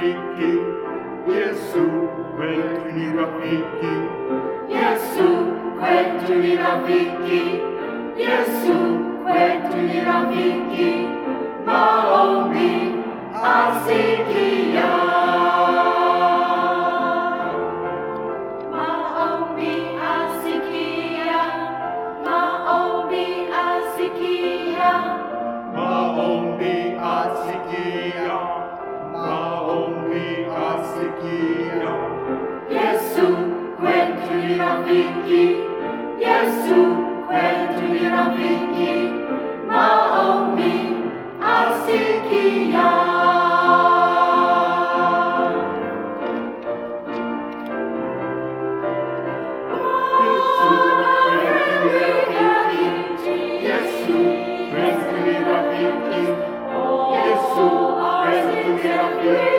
rafiki, Yesu kwetu ni rafiki, Yesu kwetu ni rafiki, Yesu kwetu ni rafiki, maombi asikia. Maombi asikia, maombi asikia, maombi asikia, maombi asikia. Yesu kwetu ni rafiki, Yesu kwetu ni rafiki, maombi asikia. Yesu kwetu ni rafiki, Yesu kwetu ni rafiki.